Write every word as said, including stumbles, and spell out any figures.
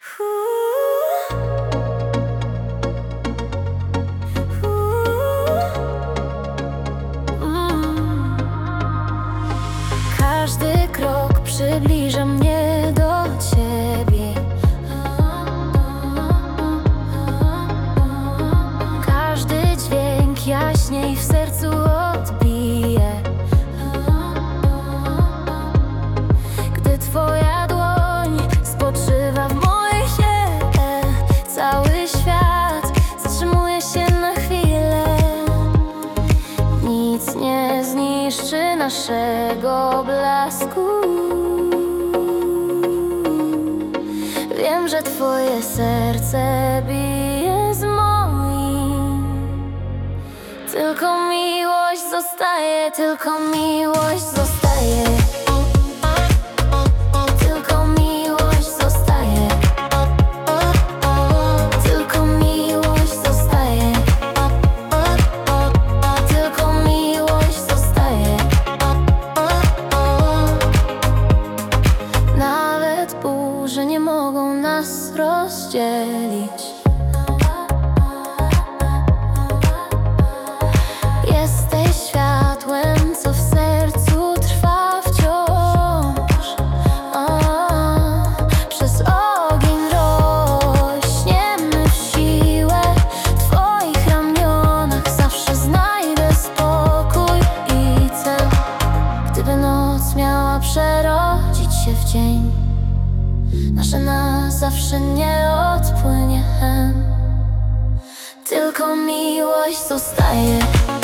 Każdy krok przybliża mnie do Ciebie. Każdy dźwięk jaśniej w sercu odbije, gdy Twoja dłoń spoczywa w mojej ciele. Cały świat zatrzymuje się na chwilę. Nic nie zniszczy naszego blasku. Wiem, że Twoje serce bije z moim. Tylko miłość zostaje, tylko miłość zostaje. Tylko miłość zostaje. Tylko miłość zostaje. Tylko miłość zostaje. Nawet burze nie mogą nas rozdzielić. Jesteś światłem, co w sercu trwa wciąż. A, przez ogień rośniemy w siłę. W Twoich ramionach zawsze znajdę spokój i cel. Gdyby noc miała przerodzić się w dzień, nasze na zawsze nie odpłynie. Tylko miłość zostaje.